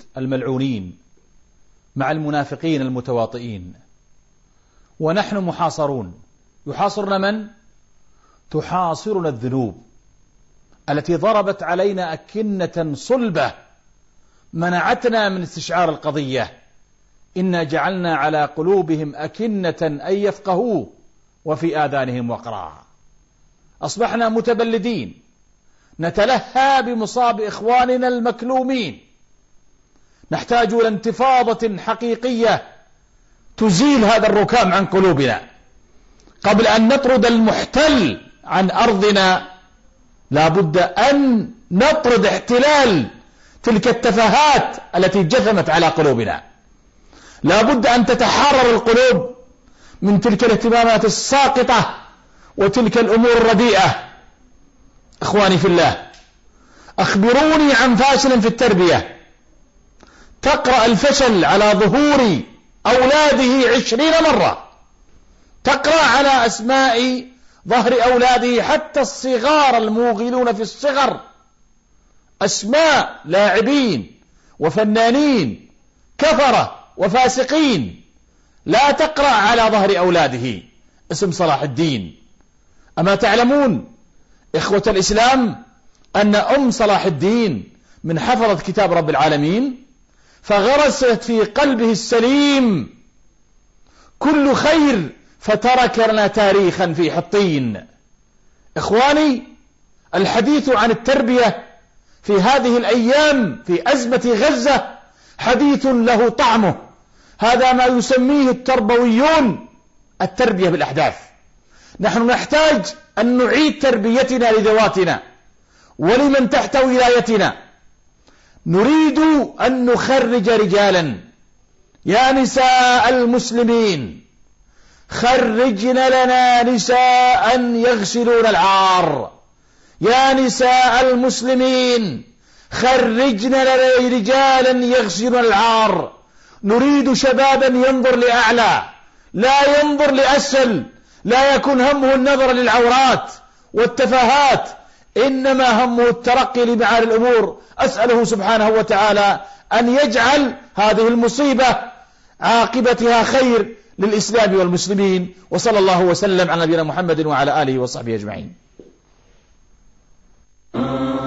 الملعونين مع المنافقين المتواطئين، ونحن محاصرون. يحاصرنا من؟ تحاصرنا الذنوب التي ضربت علينا أكنة صلبة منعتنا من استشعار القضية. إنا جعلنا على قلوبهم أكنة أن يفقهوا وفي آذانهم وقرا. أصبحنا متبلدين نتلهى بمصاب إخواننا المكلومين. نحتاج إلى انتفاضة حقيقية تزيل هذا الركام عن قلوبنا. قبل أن نطرد المحتل عن أرضنا لا بد أن نطرد احتلال تلك التفاهات التي جثمت على قلوبنا. لا بد أن تتحرر القلوب من تلك الاهتمامات الساقطة وتلك الأمور الرديئة. إخواني في الله، أخبروني عن فاشل في التربية تقرأ الفشل على ظهور أولاده 20 مرة، تقرأ على أسماء ظهر أولاده حتى الصغار الموغلون في الصغر، أسماء لاعبين وفنانين كفرة وفاسقين، لا تقرأ على ظهر أولاده اسم صلاح الدين. أما تعلمون إخوة الإسلام أن أم صلاح الدين من حفظة كتاب رب العالمين، فغرست في قلبه السليم كل خير، فترك لنا تاريخا في حطين. إخواني، الحديث عن التربية في هذه الأيام في أزمة غزة حديث له طعمه. هذا ما يسميه التربويون التربية بالأحداث. نحن نحتاج أن نعيد تربيتنا لذواتنا ولمن تحت ولايتنا. نريد أن نخرج رجالا. يا نساء المسلمين، خرجن لنا نساء يغسلون العار. يا نساء المسلمين، خرجن لنا رجالا يغسلون العار. نريد شبابا ينظر لأعلى لا ينظر لأسفل، لا يكون همه النظر للعورات والتفاهات، إنما همه الترقي لمعالي الأمور. أسأله سبحانه وتعالى أن يجعل هذه المصيبة عاقبتها خير للإسلام والمسلمين. وصلى الله وسلم على نبينا محمد وعلى آله وصحبه أجمعين.